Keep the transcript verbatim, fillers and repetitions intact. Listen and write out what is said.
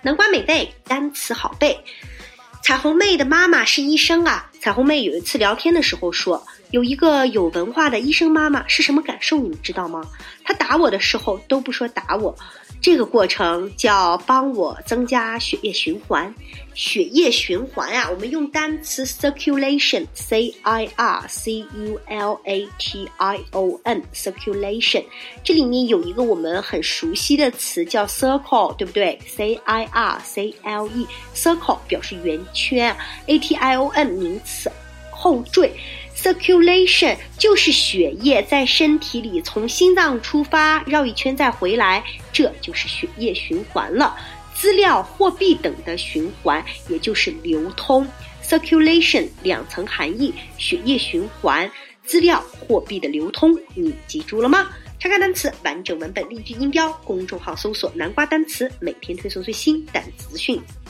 南瓜美背，单词好背。彩虹妹的妈妈是医生啊。彩虹妹有一次聊天的时候说，有一个有文化的医生妈妈是什么感受，你们知道吗？她打我的时候都不说打我，这个过程叫帮我增加血液循环。血液循环啊，我们用单词 circulation C I R C U L A T I O N circulation， 这里面有一个我们很熟悉的词叫 circle， 对不对？ C I R C L E circle 表示圆圈， A T I O N 名词后缀。Circulation 就是血液在身体里从心脏出发，绕一圈再回来，这就是血液循环了。资料、货币等的循环，也就是流通。Circulation 两层含义，血液循环、资料、货币的流通，你记住了吗？查看单词完整文本例句音标，公众号搜索南瓜单词，每天推送最新单词资讯。